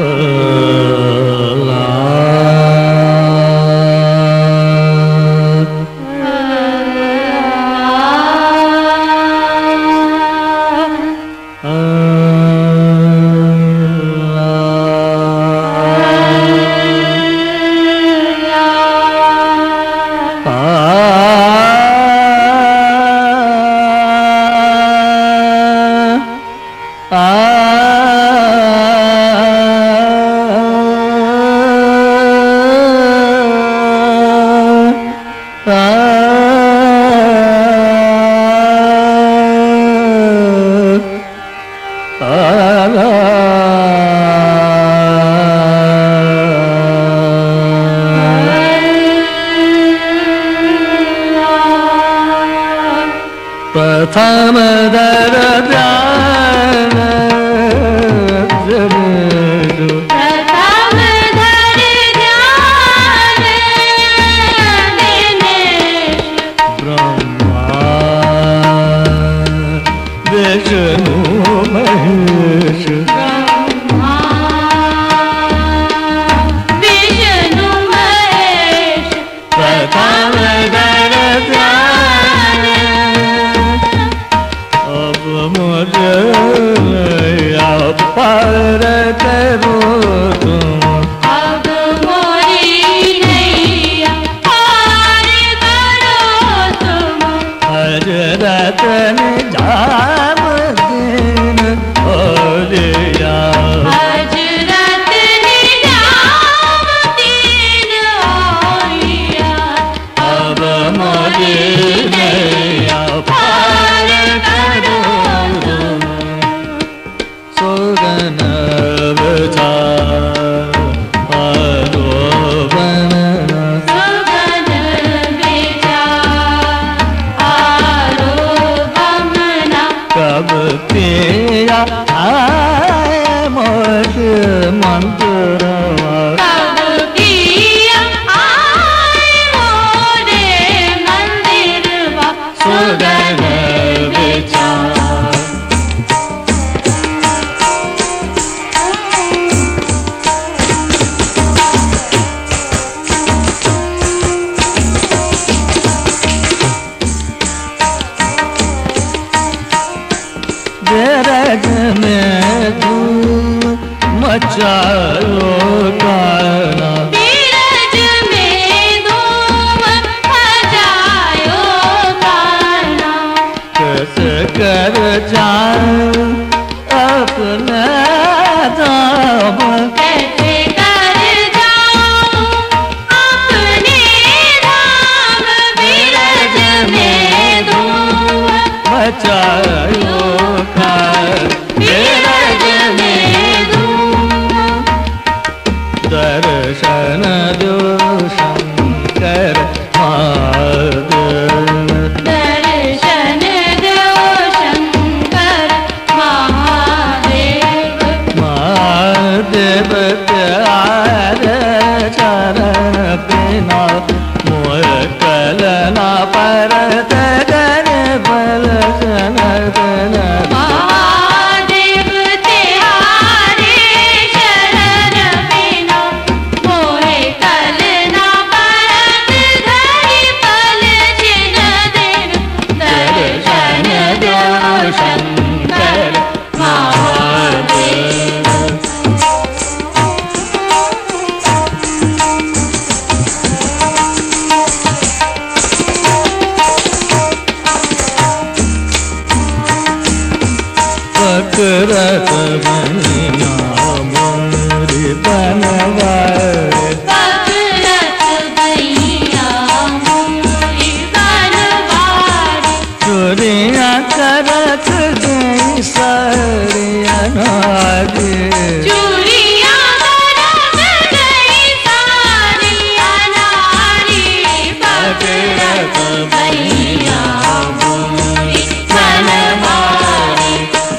प्रथम दर ध्यान ब्रह्मा विष्णु महेश प्रथम दर ध्यान अब मुझे पार करो तुम अब मोरी नैया पार करो तुम हजरत निजाम दिन ओलिया हजरत निजाम दीन ओलिया अब मुझे नैया पार करो तुम सुगन विचार आरोपण सुगन विचार आरोपमना कब पिया आए मोर मंत्र कब किया आए मोरे मंदिरवा सुगन विचार गरज में धूम मचायो गाना बीरज में धूम मचायो गाना कस कर जाऊं अपने दाम कैसे कर जाऊं अपने धाम बीरज में धूम मचायो बीरज में धूम दर्शन दो शंकर महादेव दर्शन दो शंकर महादेव महादेव प्यारे चरण बिना मोर कलना परत कर बल जन महादेव तिहारे शरण बिना मोहे कलना परत धरि पल जिन दिन दर्शन दो शंकर महादेव पकड़त बनिया मोरी बनवाए पकड़त भैया मोरी बनवारी चोरियाँ करत गई सारिया नारी चूड़ियाँ करत गई सारिया नारी पकड़त भैया मोरी बनवारी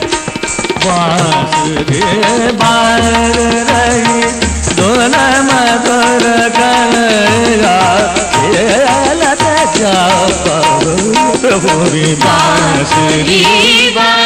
बांसुरी बार रही दोन मधुर कलया लत जा प्रभुरी बांसुरी बांसुरी